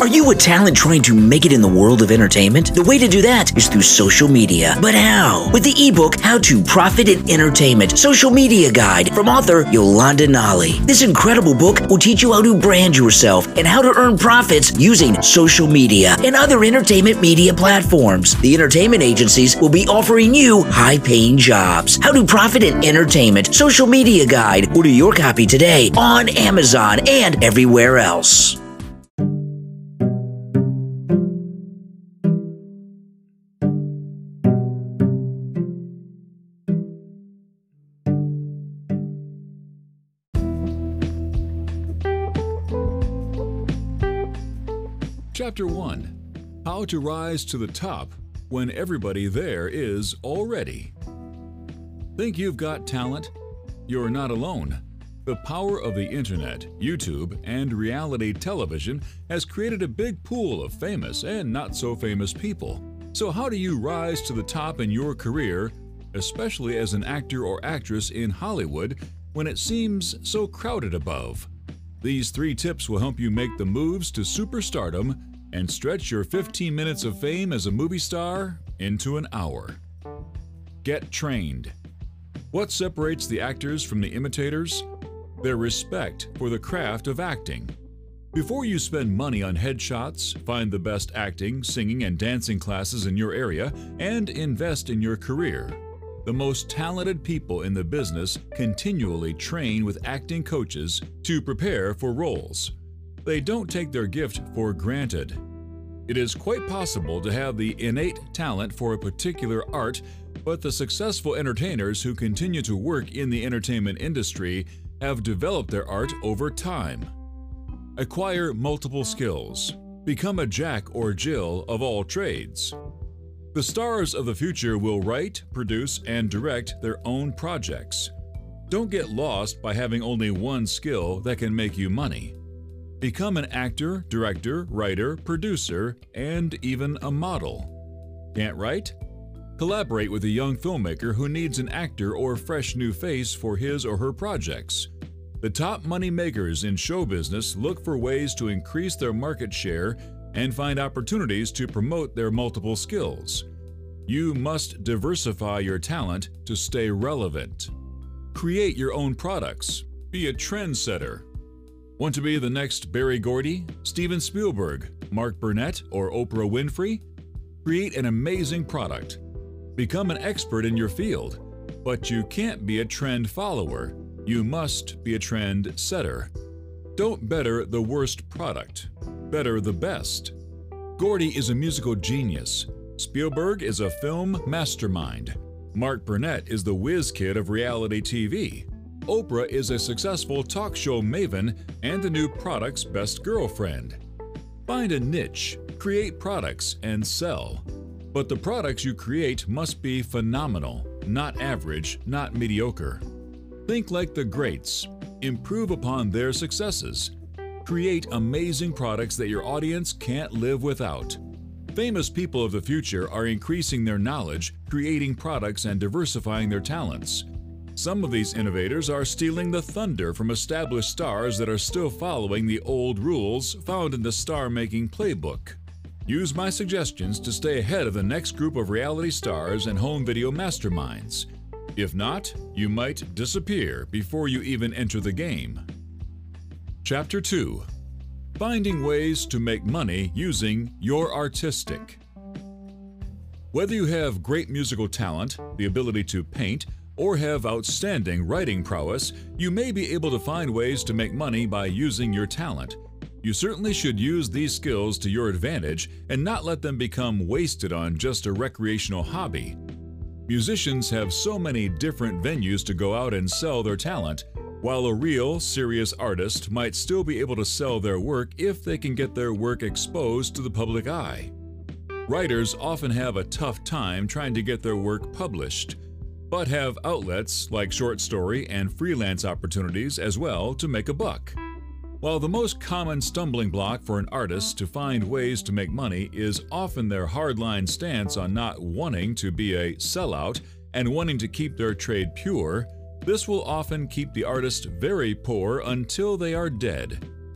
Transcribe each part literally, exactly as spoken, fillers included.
Are you a talent trying to make it in the world of entertainment? The way to do that is through social media. But how? With the ebook, How to Profit in Entertainment Social Media Guide from author Yolanda Nolly. This incredible book will teach you how to brand yourself and how to earn profits using social media and other entertainment media platforms. The entertainment agencies will be offering you high-paying jobs. How to Profit in Entertainment Social Media Guide. Order your copy today on Amazon and everywhere else. Chapter one. How to rise to the top when everybody there is already. Think you've got talent? You're not alone. The power of the internet, YouTube, and reality television has created a big pool of famous and not-so-famous people. So how do you rise to the top in your career, especially as an actor or actress in Hollywood, when it seems so crowded above? These three tips will help you make the moves to superstardom and stretch your fifteen minutes of fame as a movie star into an hour. Get trained. What separates the actors from the imitators? Their respect for the craft of acting. Before you spend money on headshots, find the best acting, singing, and dancing classes in your area and invest in your career. The most talented people in the business continually train with acting coaches to prepare for roles. They don't take their gift for granted. It is quite possible to have the innate talent for a particular art, but the successful entertainers who continue to work in the entertainment industry have developed their art over time. Acquire multiple skills. Become a Jack or Jill of all trades. The stars of the future will write, produce, and direct their own projects. Don't get lost by having only one skill that can make you money. Become an actor, director, writer, producer, and even a model. Can't write? Collaborate with a young filmmaker who needs an actor or fresh new face for his or her projects. The top money makers in show business look for ways to increase their market share and find opportunities to promote their multiple skills. You must diversify your talent to stay relevant. Create your own products. Be a trendsetter. Want to be the next Berry Gordy, Steven Spielberg, Mark Burnett, or Oprah Winfrey? Create an amazing product. Become an expert in your field. But you can't be a trend follower. You must be a trend setter. Don't better the worst product. Better the best. Gordy is a musical genius. Spielberg is a film mastermind. Mark Burnett is the whiz kid of reality T V. Oprah is a successful talk show maven and the new product's best girlfriend. Find a niche, create products, and sell. But the products you create must be phenomenal, not average, not mediocre. Think like the greats. Improve upon their successes. Create amazing products that your audience can't live without. Famous people of the future are increasing their knowledge, creating products, and diversifying their talents. Some of these innovators are stealing the thunder from established stars that are still following the old rules found in the star-making playbook. Use my suggestions to stay ahead of the next group of reality stars and home video masterminds. If not, you might disappear before you even enter the game. Chapter two. Finding ways to make money using your artistic. Whether you have great musical talent, the ability to paint, or have outstanding writing prowess, you may be able to find ways to make money by using your talent. You certainly should use these skills to your advantage and not let them become wasted on just a recreational hobby. Musicians have so many different venues to go out and sell their talent, while a real, serious artist might still be able to sell their work if they can get their work exposed to the public eye. Writers often have a tough time trying to get their work published, but have outlets like short story and freelance opportunities as well to make a buck. While the most common stumbling block for an artist to find ways to make money is often their hardline stance on not wanting to be a sellout and wanting to keep their trade pure, this will often keep the artist very poor until they are dead.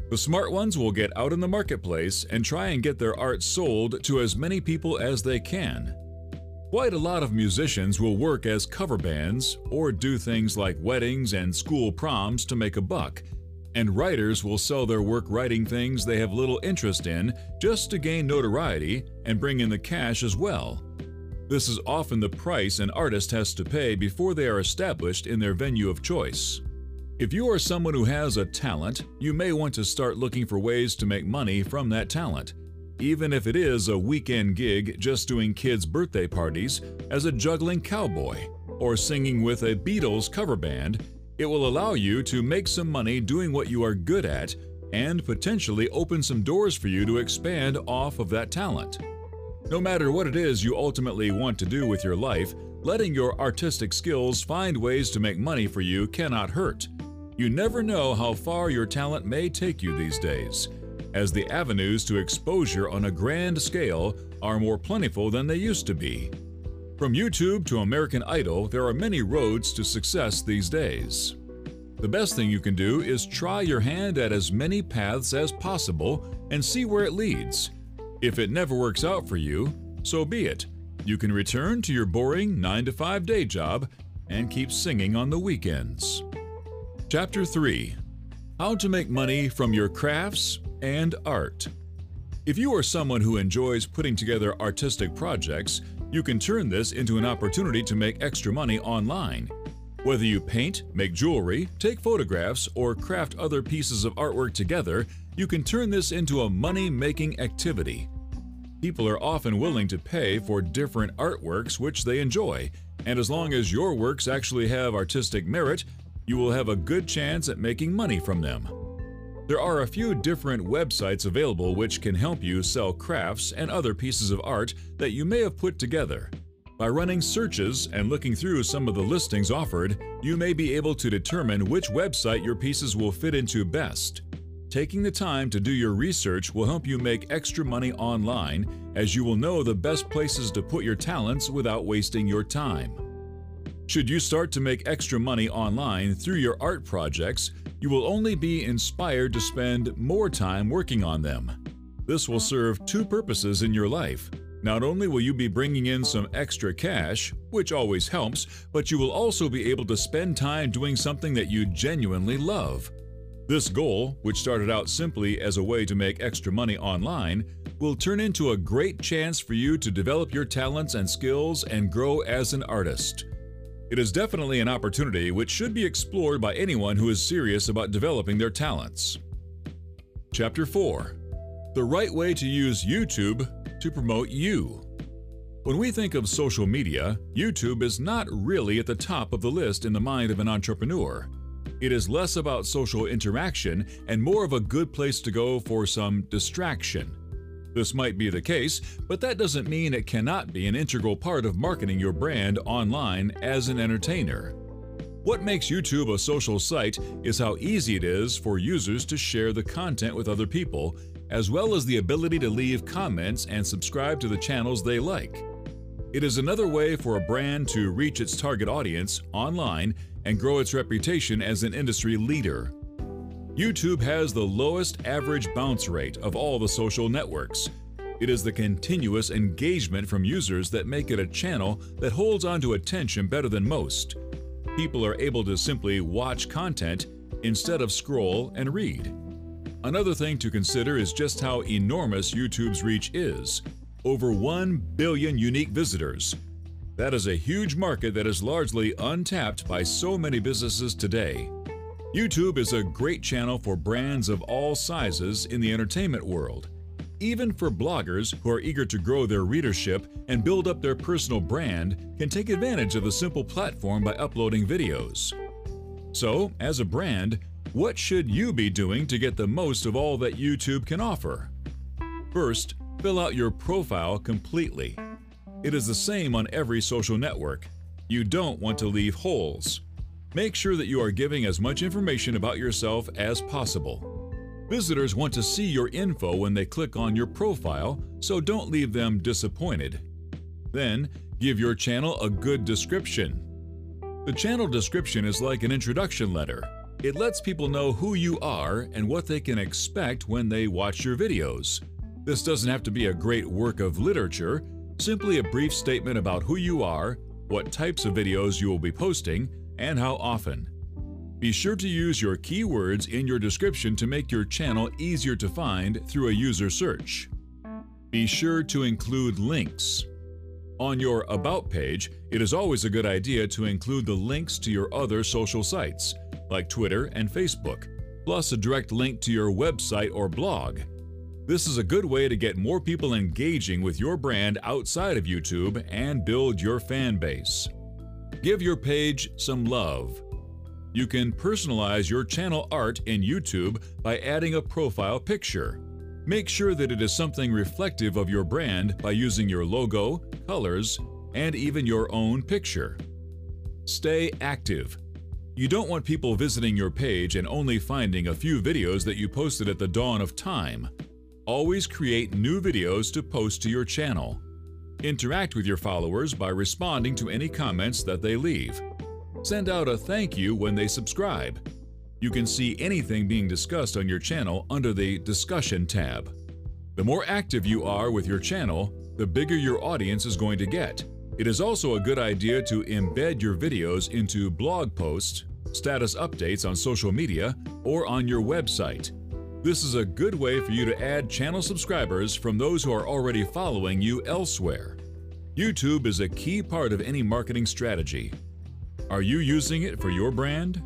The smart ones will get out in the marketplace and try and get their art sold to as many people as they can. Quite a lot of musicians will work as cover bands or do things like weddings and school proms to make a buck, and writers will sell their work writing things they have little interest in just to gain notoriety and bring in the cash as well. This is often the price an artist has to pay before they are established in their venue of choice. If you are someone who has a talent, you may want to start looking for ways to make money from that talent. Even if it is a weekend gig just doing kids' birthday parties, as a juggling cowboy, or singing with a Beatles cover band, it will allow you to make some money doing what you are good at and potentially open some doors for you to expand off of that talent. No matter what it is you ultimately want to do with your life, letting your artistic skills find ways to make money for you cannot hurt. You never know how far your talent may take you these days, as the avenues to exposure on a grand scale are more plentiful than they used to be. From YouTube to American Idol, there are many roads to success these days. The best thing you can do is try your hand at as many paths as possible and see where it leads. If it never works out for you, so be it. You can return to your boring nine to five day job and keep singing on the weekends. Chapter three. How to make money from your crafts and art. If you are someone who enjoys putting together artistic projects, you can turn this into an opportunity to make extra money online. Whether you paint, make jewelry, take photographs, or craft other pieces of artwork together, you can turn this into a money-making activity. People are often willing to pay for different artworks which they enjoy, and as long as your works actually have artistic merit, you will have a good chance at making money from them. There are a few different websites available which can help you sell crafts and other pieces of art that you may have put together. By running searches and looking through some of the listings offered, you may be able to determine which website your pieces will fit into best. Taking the time to do your research will help you make extra money online, as you will know the best places to put your talents without wasting your time. Should you start to make extra money online through your art projects, you will only be inspired to spend more time working on them. This will serve two purposes in your life. Not only will you be bringing in some extra cash, which always helps, but you will also be able to spend time doing something that you genuinely love. This goal, which started out simply as a way to make extra money online, will turn into a great chance for you to develop your talents and skills and grow as an artist. It is definitely an opportunity which should be explored by anyone who is serious about developing their talents. Chapter four. The right way to use YouTube to promote you. When we think of social media, YouTube is not really at the top of the list in the mind of an entrepreneur. It is less about social interaction and more of a good place to go for some distraction. This might be the case, but that doesn't mean it cannot be an integral part of marketing your brand online as an entertainer. What makes YouTube a social site is how easy it is for users to share the content with other people, as well as the ability to leave comments and subscribe to the channels they like. It is another way for a brand to reach its target audience online and grow its reputation as an industry leader. YouTube has the lowest average bounce rate of all the social networks. It is the continuous engagement from users that make it a channel that holds onto attention better than most. People are able to simply watch content instead of scroll and read. Another thing to consider is just how enormous YouTube's reach is. Over one billion unique visitors. That is a huge market that is largely untapped by so many businesses today. YouTube is a great channel for brands of all sizes in the entertainment world. Even for bloggers who are eager to grow their readership and build up their personal brand can take advantage of the simple platform by uploading videos. So, as a brand, what should you be doing to get the most of all that YouTube can offer? First, fill out your profile completely. It is the same on every social network. You don't want to leave holes. Make sure that you are giving as much information about yourself as possible. Visitors want to see your info when they click on your profile, so don't leave them disappointed. Then, give your channel a good description. The channel description is like an introduction letter. It lets people know who you are and what they can expect when they watch your videos. This doesn't have to be a great work of literature, simply a brief statement about who you are, what types of videos you will be posting, and how often. Be sure to use your keywords in your description to make your channel easier to find through a user search. Be sure to include links. On your About page, it is always a good idea to include the links to your other social sites, like Twitter and Facebook, plus a direct link to your website or blog. This is a good way to get more people engaging with your brand outside of YouTube and build your fan base. Give your page some love. You can personalize your channel art in YouTube by adding a profile picture. Make sure that it is something reflective of your brand by using your logo, colors, and even your own picture. Stay active. You don't want people visiting your page and only finding a few videos that you posted at the dawn of time. Always create new videos to post to your channel. Interact with your followers by responding to any comments that they leave. Send out a thank you when they subscribe. You can see anything being discussed on your channel under the Discussion tab. The more active you are with your channel, the bigger your audience is going to get. It is also a good idea to embed your videos into blog posts, status updates on social media, or on your website. This is a good way for you to add channel subscribers from those who are already following you elsewhere. YouTube is a key part of any marketing strategy. Are you using it for your brand?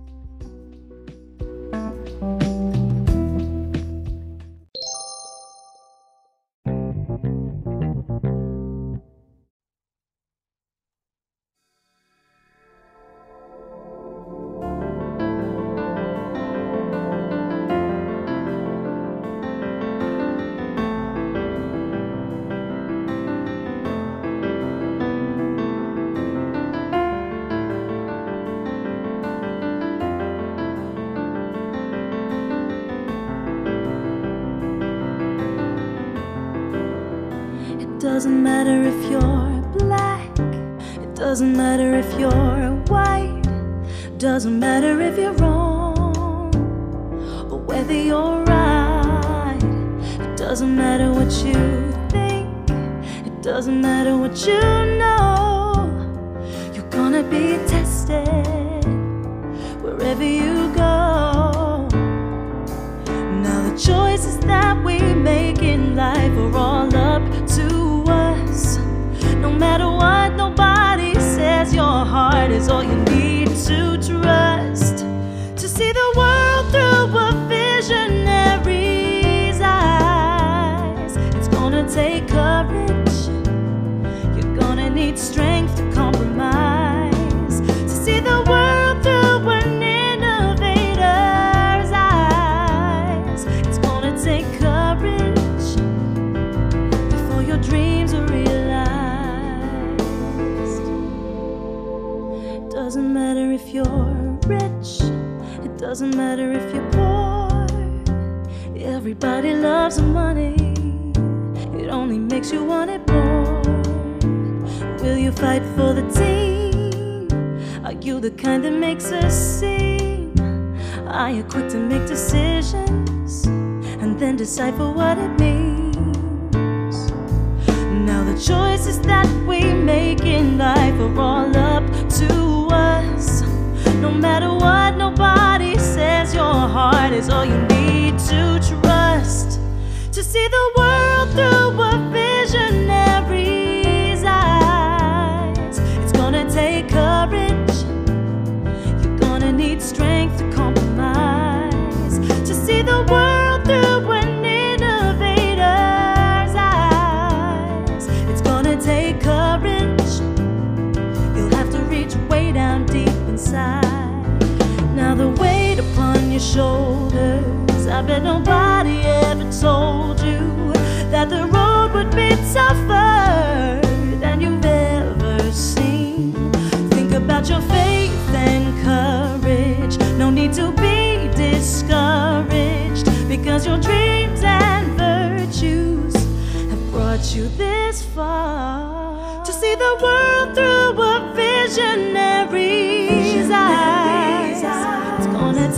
It doesn't matter if you're black, it doesn't matter if you're white, doesn't matter if you're wrong or whether you're right. It doesn't matter what you think, it doesn't matter what you know. You're gonna be tested wherever you go. Now the choices that we make in life are all up to us. No matter what nobody says, your heart is all you need to trust. To see the world through a visionary's eyes. It's gonna take courage, you're gonna need strength to compromise. To see the world through an innovator's eyes. It's gonna take courage before your dreams are realized. Doesn't matter if you're rich, it doesn't matter if you're poor. Everybody loves money, it only makes you want it more. Will you fight for the team? Are you the kind that makes us sing? Are you quick to make decisions and then decipher what it means? Now the choices that we make in life are all up to us. No matter what nobody says, your heart is all you need to trust. To see the world through a visionary's eyes. It's gonna take courage, you're gonna need strength to compromise. To see the world through an innovator's eyes. It's gonna take courage, you'll have to reach way down deep inside. Now the weight upon your shoulders, I bet nobody ever told you that the road would be tougher than you've ever seen. Think about your faith and courage, no need to be discouraged, because your dreams and virtues have brought you this far. To see the world through a visionary's eyes. It's gonna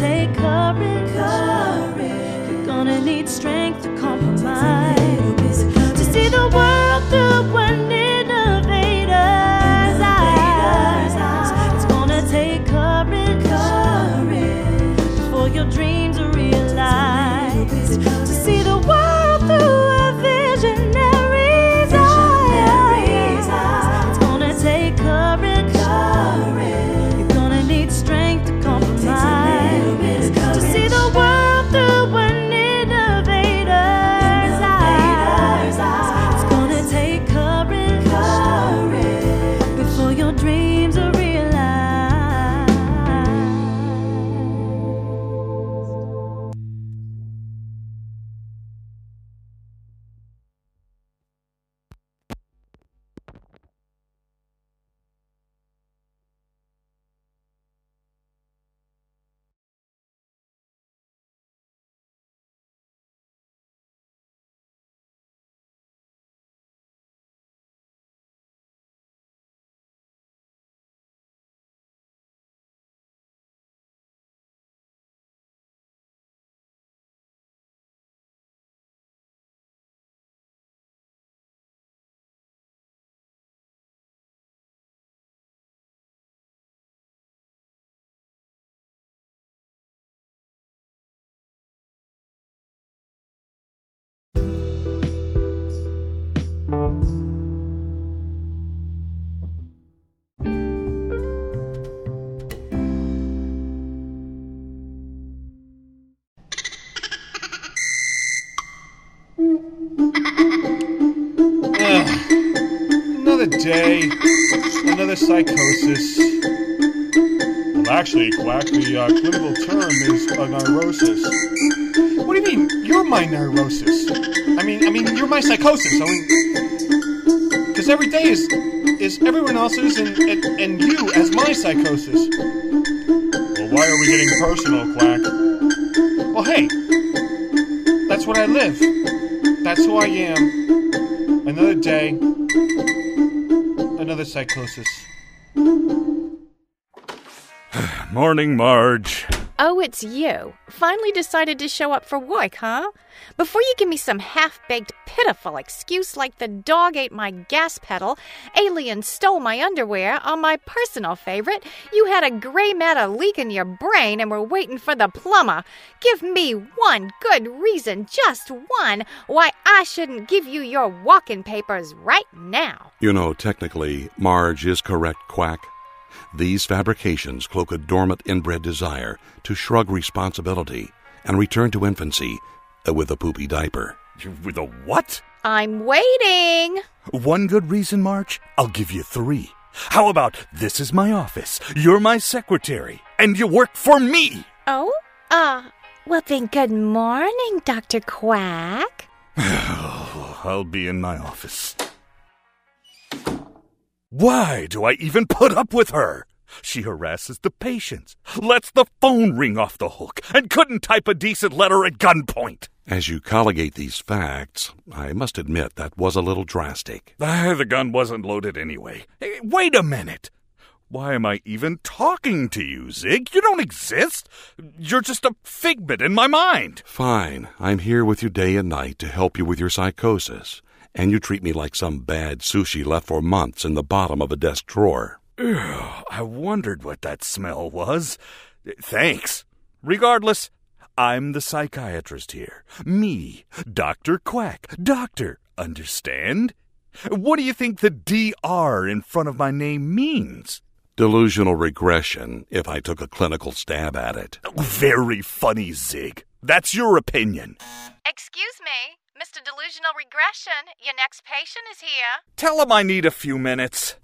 day, another psychosis. Well, actually, Quack, the uh, clinical term is a neurosis. What do you mean? You're my neurosis. I mean, I mean, you're my psychosis. I mean, because every day is is everyone else's, and, and and you as my psychosis. Well, why are we getting personal, Quack? Well, hey, that's what I live. That's who I am. Another day, another psychosis. Morning, Marge. Oh, it's you. Finally decided to show up for work, huh? Before you give me some half-baked, pitiful excuse like the dog ate my gas pedal, aliens stole my underwear, or my personal favorite, you had a gray matter leak in your brain and were waiting for the plumber. Give me one good reason, just one, why I shouldn't give you your walking papers right now. You know, technically, Marge is correct, Quack. These fabrications cloak a dormant inbred desire to shrug responsibility and return to infancy uh, with a poopy diaper. With a what? I'm waiting. One good reason, Marge? I'll give you three. How about this is my office, you're my secretary, and you work for me? Oh? Uh, well then good morning, Doctor Quack. I'll be in my office. Why do I even put up with her? She harasses the patients, lets the phone ring off the hook, and couldn't type a decent letter at gunpoint. As you colligate these facts, I must admit that was a little drastic. Ah, the gun wasn't loaded anyway. Hey, wait a minute. Why am I even talking to you, Zig? You don't exist. You're just a figment in my mind. Fine. I'm here with you day and night to help you with your psychosis. And you treat me like some bad sushi left for months in the bottom of a desk drawer. Ugh, I wondered what that smell was. Thanks. Regardless, I'm the psychiatrist here. Me, Doctor Quack. Doctor, understand? What do you think the D R in front of my name means? Delusional regression, if I took a clinical stab at it. Very funny, Zig. That's your opinion. Excuse me, Mister Delusional Regression, your next patient is here. Tell him I need a few minutes.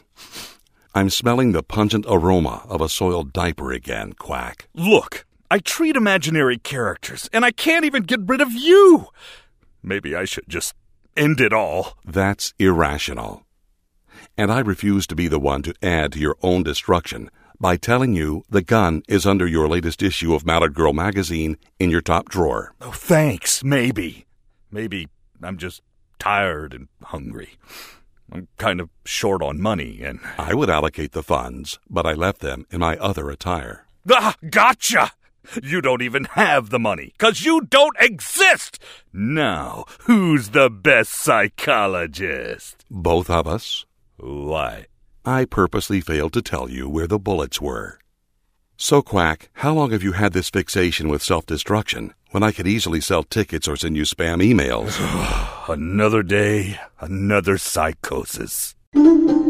I'm smelling the pungent aroma of a soiled diaper again, Quack. Look, I treat imaginary characters, and I can't even get rid of you. Maybe I should just end it all. That's irrational. And I refuse to be the one to add to your own destruction by telling you the gun is under your latest issue of Mallard Girl magazine in your top drawer. Oh, thanks, maybe. Maybe I'm just tired and hungry. I'm kind of short on money, and... I would allocate the funds, but I left them in my other attire. Ah, gotcha! You don't even have the money, 'cause you don't exist! Now, who's the best psychologist? Both of us. Why? I purposely failed to tell you where the bullets were. So, Quack, how long have you had this fixation with self-destruction when I could easily sell tickets or send you spam emails? Another day, another psychosis.